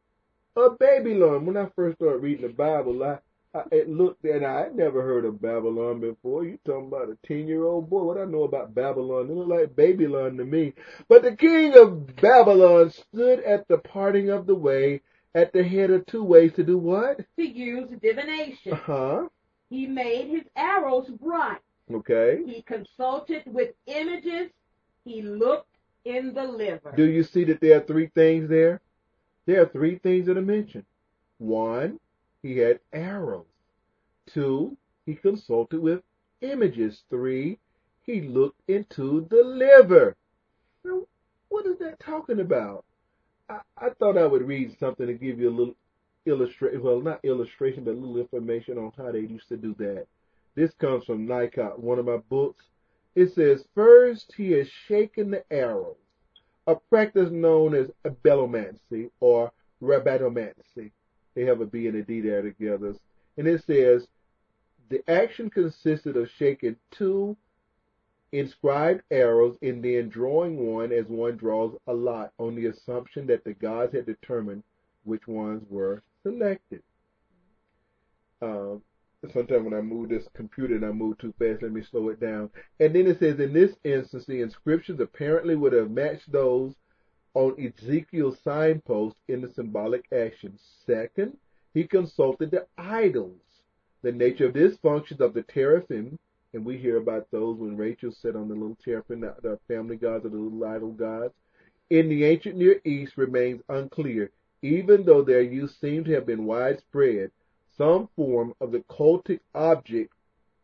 of Babylon. When I first started reading the Bible, I, I it looked and I had never heard of Babylon before. You talking about a ten-year-old boy? What I know about Babylon? It looked like Babylon to me. But the king of Babylon stood at the parting of the way, at the head of two ways to do what? To use divination. Uh-huh. He made his arrows bright. Okay. He consulted with images. He looked in the liver. Do you see that there are three things there? There are three things that are mentioned. One, he had arrows. Two, he consulted with images. Three, he looked into the liver. Now, what is that talking about? I, I thought I would read something to give you a little illustration, well, not illustration, but a little information on how they used to do that. This comes from Nikot, one of my books. It says, first he has shaken the arrows, a practice known as belomancy or rabbatomancy. They have a B and a D there together. And it says, the action consisted of shaking two inscribed arrows and then drawing one as one draws a lot, on the assumption that the gods had determined which ones were selected. Um, Sometimes when I move this computer and I move too fast, let me slow it down. And then it says, in this instance, the inscriptions apparently would have matched those on Ezekiel's signpost in the symbolic action. Second, he consulted the idols. The nature of this functions of the teraphim, and we hear about those when Rachel sat on the little teraphim, the, the family gods or the little idol gods, in the ancient Near East remains unclear, even though their use seems to have been widespread. Some form of the cultic object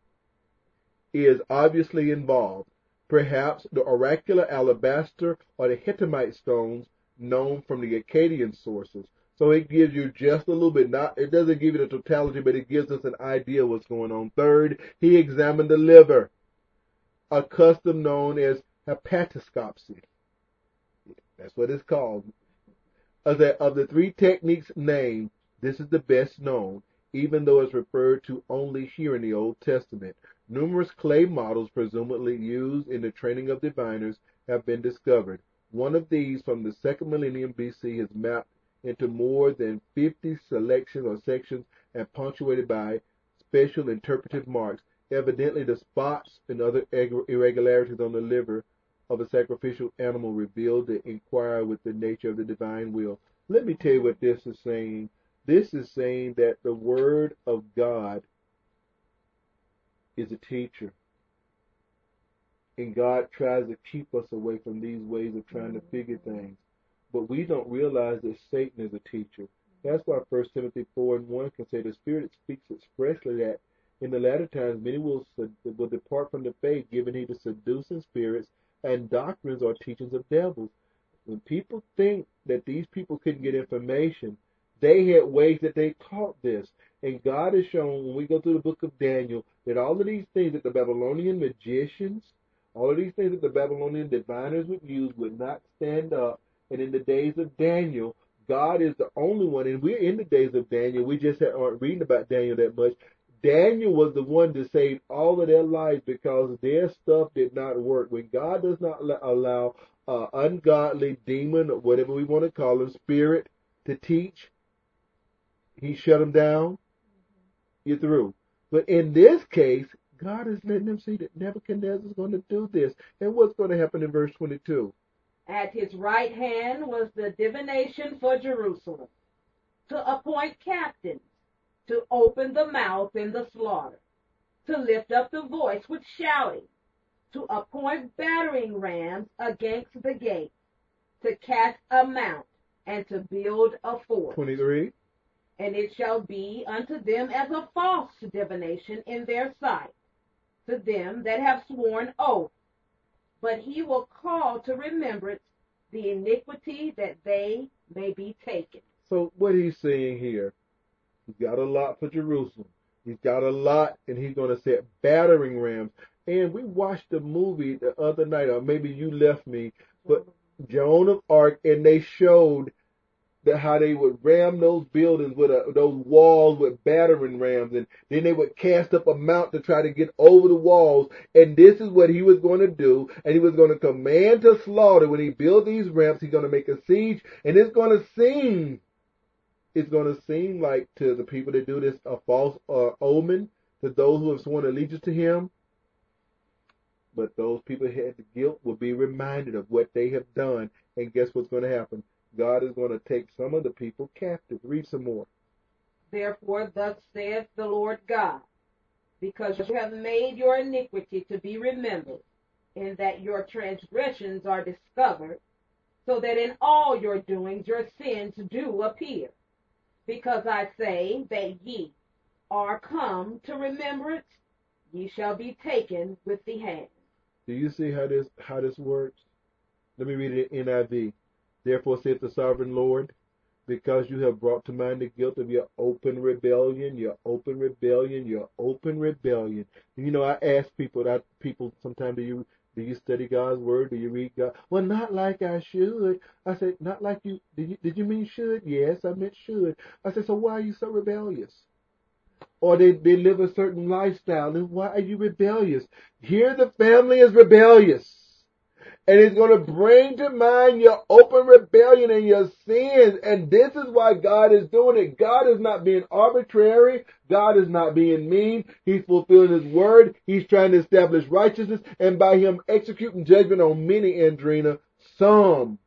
is obviously involved. Perhaps the oracular alabaster or the Hittite stones known from the Akkadian sources. So it gives you just a little bit, not, it doesn't give you the totality, but it gives us an idea of what's going on. Third, he examined the liver, a custom known as hepatoscopy. That's what it's called. Of the, of the three techniques named, this is the best known, even though it's referred to only here in the Old Testament. Numerous clay models presumably used in the training of diviners have been discovered. One of these from the second millennium B C is mapped into more than fifty selections or sections and punctuated by special interpretive marks. Evidently, the spots and other irregularities on the liver of a sacrificial animal revealed the inquiry with the nature of the divine will. Let me tell you what this is saying. This is saying that the Word of God is a teacher. And God tries to keep us away from these ways of trying to figure things. But we don't realize that Satan is a teacher. That's why First Timothy four and one can say the Spirit speaks expressly that in the latter times many will, will depart from the faith, giving heed to seducing spirits and doctrines or teachings of devils. When people think that these people couldn't get information, they had ways that they taught this. And God has shown, when we go through the book of Daniel, that all of these things that the Babylonian magicians, all of these things that the Babylonian diviners would use would not stand up. And in the days of Daniel, God is the only one, and we're in the days of Daniel. We just aren't reading about Daniel that much. Daniel was the one that saved all of their lives because their stuff did not work. When God does not allow uh, ungodly demon, or whatever we want to call him, spirit, to teach, he shut them down. You're through. But in this case, God is letting them see that Nebuchadnezzar is going to do this. And what's going to happen in verse twenty-two? At his right hand was the divination for Jerusalem. to appoint captains, to open the mouth in the slaughter, to lift up the voice with shouting, to appoint battering rams against the gates, to cast a mount, and to build a fort. twenty-three. And it shall be unto them as a false divination in their sight, to them that have sworn oath. But he will call to remembrance the iniquity that they may be taken. So what he's saying here, he's got a lot for Jerusalem. He's got a lot, and he's going to set battering rams. And we watched the movie the other night, or maybe you left me, but Joan of Arc, and they showed that how they would ram those buildings with a, those walls with battering rams, and then they would cast up a mount to try to get over the walls. And this is what he was going to do, and he was going to command to slaughter. When he built these ramps, he's going to make a siege, and it's going to seem, it's going to seem like to the people that do this a false uh, omen, to those who have sworn allegiance to him. But those people who had the guilt will be reminded of what they have done, and guess what's going to happen? God is going to take some of the people captive. Read some more. Therefore, thus saith the Lord God, because you have made your iniquity to be remembered, in that your transgressions are discovered, so that in all your doings your sins do appear. Because I say that ye are come to remembrance, ye shall be taken with the hand. Do you see how this how this works? Let me read it in N I V. Therefore saith the sovereign Lord, because you have brought to mind the guilt of your open rebellion, your open rebellion, your open rebellion. You know, I ask people that people sometimes, do you do you study God's word? Do you read God? Well, not like I should. I said, not like you. Did you did you mean should? Yes, I meant should. I said, so why are you so rebellious? Or they, they live a certain lifestyle, and why are you rebellious? Here the family is rebellious. And it's going to bring to mind your open rebellion and your sins. And this is why God is doing it. God is not being arbitrary. God is not being mean. He's fulfilling his word. He's trying to establish righteousness. And by him executing judgment on many, Andrina, some,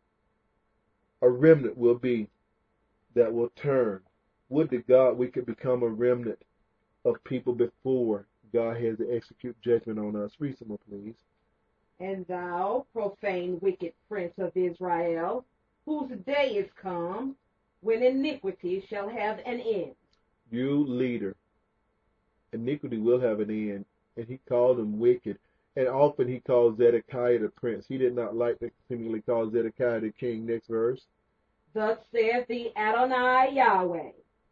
a remnant will be that will turn. Would to God we could become a remnant of people before God has to execute judgment on us. Read some more, please. And thou, profane wicked prince of Israel, whose day is come, when iniquity shall have an end. You leader, iniquity will have an end. And he called him wicked. And often he called Zedekiah the prince. He did not like to seemingly call Zedekiah the king. Next verse. Thus saith the Adonai Yahweh,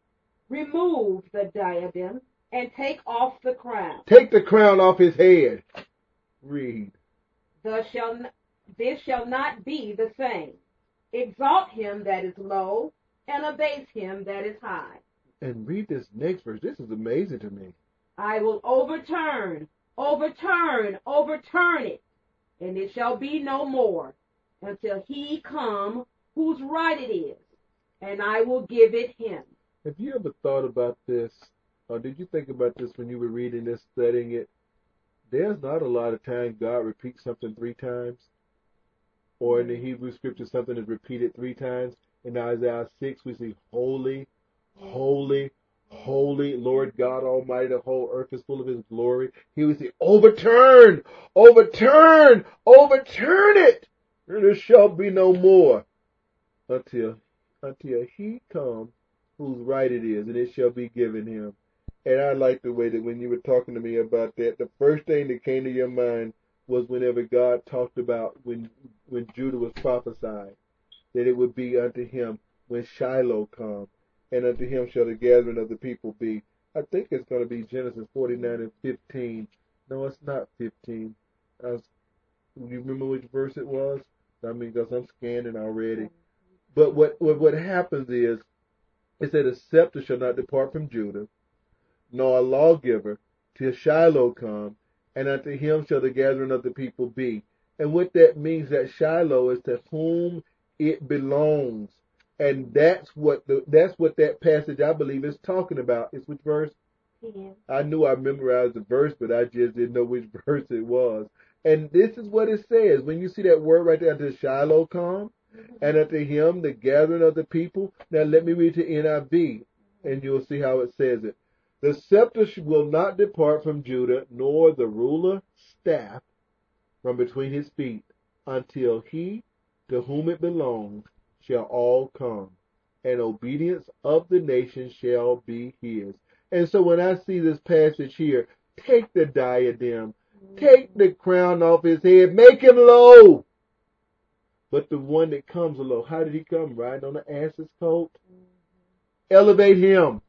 remove the diadem and take off the crown. Take the crown off his head. Read. Thus shall n- this shall not be the same. Exalt him that is low, and abase him that is high. And read this next verse. This is amazing to me. I will overturn, overturn, overturn it, and it shall be no more, until he come whose right it is, and I will give it him. Have you ever thought about this, or did you think about this when you were reading this, studying it? There's not a lot of times God repeats something three times. Or in the Hebrew scripture, something is repeated three times. In Isaiah six, we see holy, holy, holy, Lord God Almighty. The whole earth is full of his glory. He would say, overturn, overturn, overturn it. And there shall be no more until, until he come whose right it is, and it shall be given him. And I like the way that when you were talking to me about that, the first thing that came to your mind was whenever God talked about when when Judah was prophesied, that it would be unto him when Shiloh come, and unto him shall the gathering of the people be. I think it's going to be Genesis forty-nine and fifteen. No, it's not fifteen. I was, you remember which verse it was? I mean, because I'm scanning already. But what, what, what happens is, it said, a scepter shall not depart from Judah, nor a lawgiver, till Shiloh come, and unto him shall the gathering of the people be. And what that means, that Shiloh is to whom it belongs. And that's what the, that's what that passage, I believe, is talking about. It's which verse? Yeah. I knew I memorized the verse, but I just didn't know which verse it was. And this is what it says. When you see that word right there, until Shiloh come, And unto him the gathering of the people. Now let me read to N I V, and you'll see how it says it. The scepter will not depart from Judah, nor the ruler staff from between his feet, until he to whom it belongs shall all come, and obedience of the nation shall be his. And so when I see this passage here, take the diadem, take the crown off his head, make him low. But the one that comes low, how did he come? Riding on the ass's coat? Elevate him.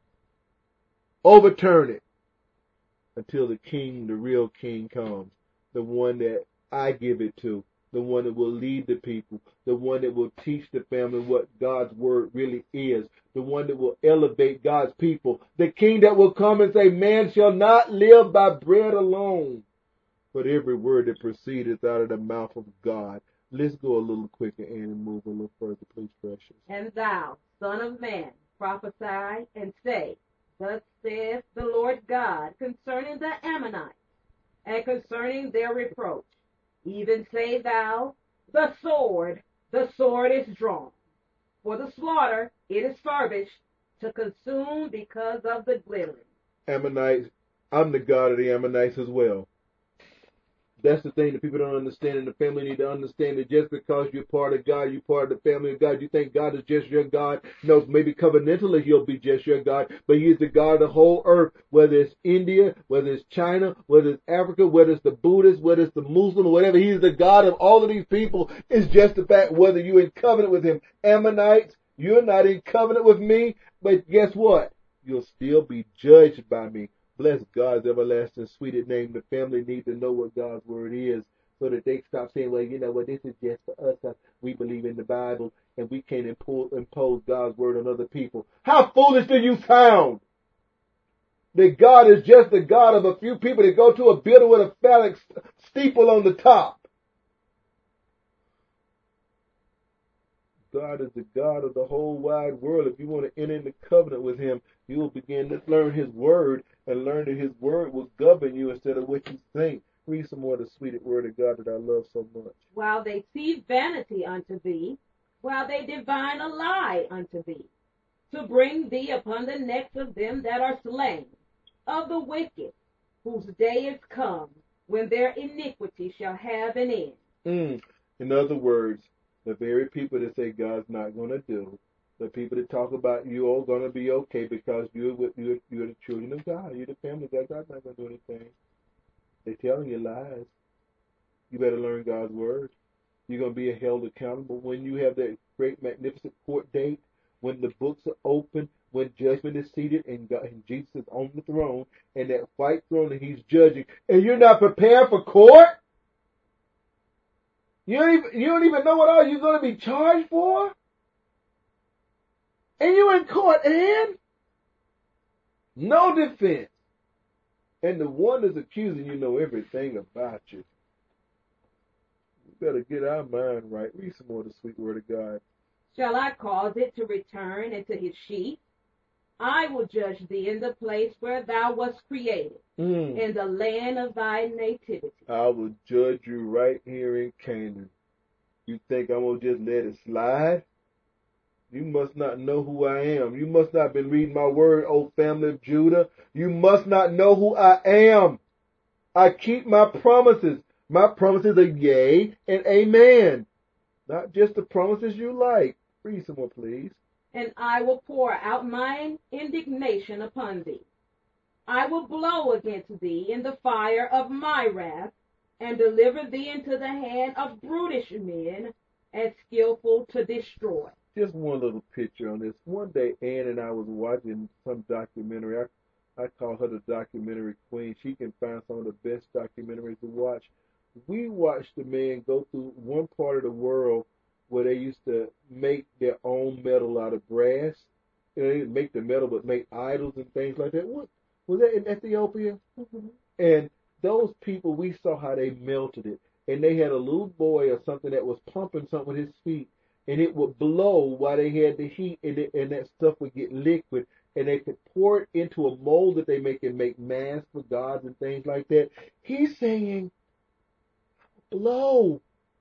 Overturn it. Until the king, the real king comes. The one that I give it to. The one that will lead the people. The one that will teach the family what God's word really is. The one that will elevate God's people. The king that will come and say, man shall not live by bread alone, but every word that proceedeth out of the mouth of God. Let's go a little quicker and move a little further, please, precious. And thou, son of man, prophesy and say, thus saith the Lord God concerning the Ammonites, and concerning their reproach. Even say thou, the sword, the sword is drawn. For the slaughter it is furbished, to consume because of the glittering. Ammonites, I'm the God of the Ammonites as well. That's the thing that people don't understand, and the family need to understand that just because you're part of God, you're part of the family of God, you think God is just your God. No, maybe covenantally he'll be just your God, but he's the God of the whole earth, whether it's India, whether it's China, whether it's Africa, whether it's the Buddhist, whether it's the Muslim, or whatever. He's the God of all of these people. It's just the fact whether you're in covenant with him. Ammonites, you're not in covenant with me, but guess what? You'll still be judged by me. Bless God's everlasting sweet name. The family need to know what God's word is so that they stop saying, well, you know what, this is just for us. Uh, we believe in the Bible and we can't impose, impose God's word on other people. How foolish do you sound? That God is just the God of a few people that go to a building with a phallic steeple on the top. God is the God of the whole wide world. If you want to enter into covenant with him, you will begin to learn his word and learn that his word will govern you instead of what you think. Read some more of the sweet word of God that I love so much. While they see vanity unto thee, while they divine a lie unto thee, to bring thee upon the necks of them that are slain, of the wicked, whose day is come, when their iniquity shall have an end. Mm. In other words, the very people that say God's not going to do, the people that talk about you all going to be okay because you're, you're, you're the children of God, you're the family of God, God's not going to do anything. They're telling you lies. You better learn God's word. You're going to be held accountable when you have that great, magnificent court date, when the books are open, when judgment is seated and, God, and Jesus is on the throne, and that white throne and he's judging, and you're not prepared for court? You don't even, you don't even know what all you're going to be charged for? And you in court and no defense. And the one that's accusing you know everything about you. We better get our mind right. Read some more of the sweet word of God. Shall I cause it to return into his sheath? I will judge thee in the place where thou wast created, mm. in the land of thy nativity. I will judge you right here in Canaan. You think I'm going to just let it slide? You must not know who I am. You must not have been reading my word, O family of Judah. You must not know who I am. I keep my promises. My promises are yea and amen. Not just the promises you like. Read some more, please. And I will pour out mine indignation upon thee. I will blow against thee in the fire of my wrath, and deliver thee into the hand of brutish men, and skillful to destroy. Just one little picture on this. One day, Ann and I was watching some documentary. I, I call her the documentary queen. She can find some of the best documentaries to watch. We watched the man go through one part of the world where they used to make their own metal out of brass. You know, they didn't make the metal, but make idols and things like that. What was that in Ethiopia? Mm-hmm. And those people, we saw how they melted it. And they had a little boy or something that was pumping something with his feet. And it would blow while they had the heat, and, it, and that stuff would get liquid. And they could pour it into a mold that they make and make masks for gods and things like that. He's saying, blow.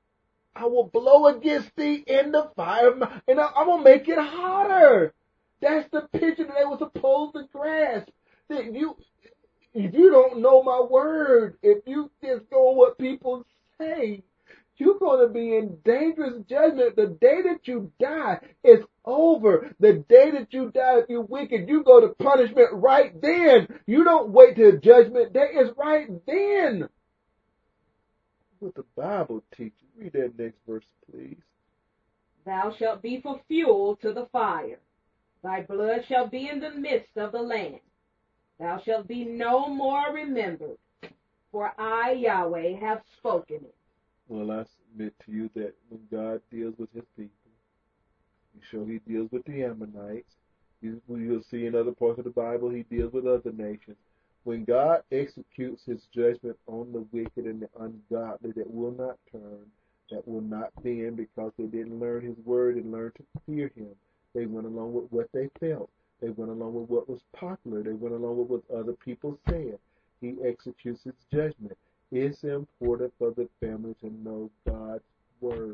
I will blow against thee in the fire, and I'm going to make it hotter. That's the picture that they were supposed to grasp. That you, if you don't know my word, if you just go on what people say, you're going to be in dangerous judgment. The day that you die is over. The day that you die, if you're wicked, you go to punishment right then. You don't wait till judgment day. It's right then. What the Bible teaches. Read that next verse, please. Thou shalt be for fuel to the fire. Thy blood shall be in the midst of the land. Thou shalt be no more remembered, for I, Yahweh, have spoken it. Well, I submit to you that when God deals with his people, you show he deals with the Ammonites. You, you'll see in other parts of the Bible he deals with other nations. When God executes his judgment on the wicked and the ungodly that will not turn, that will not bend because they didn't learn his word and learn to fear him, they went along with what they felt. They went along with what was popular. They went along with what other people said. He executes his judgment. It's important for the family to know God's word.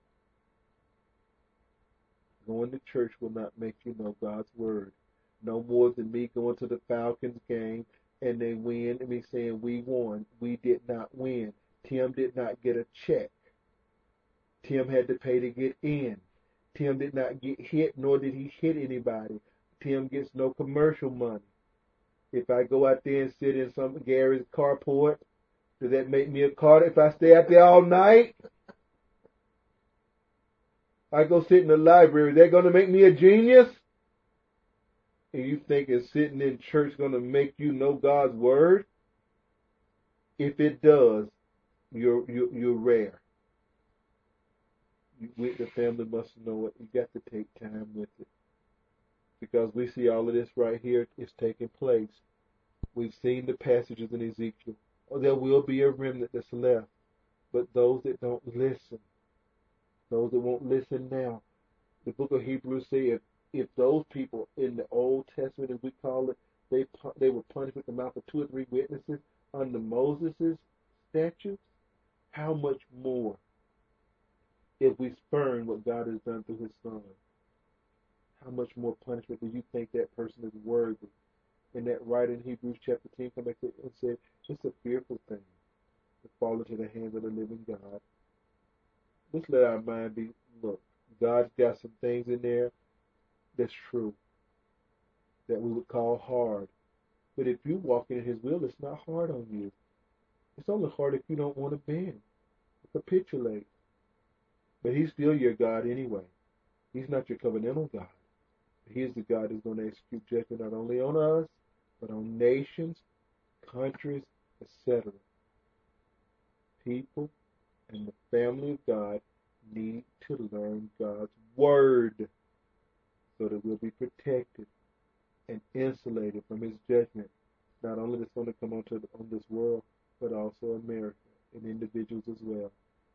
Going to church will not make you know God's word. No more than me going to the Falcons game and they win and me saying we won. We did not win. Tim did not get a check. Tim had to pay to get in. Tim did not get hit, nor did he hit anybody. Tim gets no commercial money. If I go out there and sit in some Gary's carport, does that make me a Carter if I stay out there all night? I go sit in the library, is that going to make me a genius? And you think is sitting in church going to make you know God's word? If it does, you're you're, you're rare. You, we, the family must know it. You got to take time with it. Because we see all of this right here is taking place. We've seen the passages in Ezekiel. Oh, there will be a remnant that's left. But those that don't listen, those that won't listen now, the book of Hebrews says if, if those people in the Old Testament, as we call it, they they were punished with the mouth of two or three witnesses under Moses' statutes, how much more if we spurn what God has done through his Son? How much more punishment do you think that person is worthy? And that right in Hebrews chapter ten come back and said, it's a fearful thing to fall into the hands of the living God. Let's let our mind be, look, God's got some things in there that's true, that we would call hard. But if you walk in his will, it's not hard on you. It's only hard if you don't want to bend, capitulate. But he's still your God anyway. He's not your covenantal God. He is the God who's going to execute judgment not only on us, but on nations, countries, et cetera. People and the family of God need to learn God's word so that we'll be protected and insulated from his judgment, not only that's going to come onto the, on this world, but also America and individuals as well.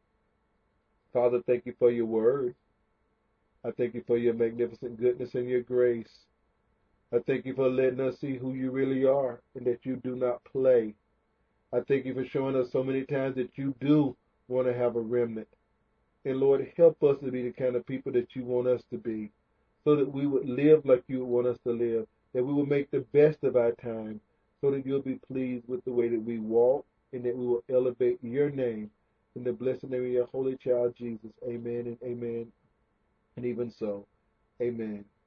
Father, thank you for your word. I thank you for your magnificent goodness and your grace. I thank you for letting us see who you really are and that you do not play. I thank you for showing us so many times that you do want to have a remnant. And Lord, help us to be the kind of people that you want us to be, so that we would live like you would want us to live, that we will make the best of our time, so that you'll be pleased with the way that we walk, and that we will elevate your name in the blessed name of your holy child Jesus. Amen and amen. And even so, amen.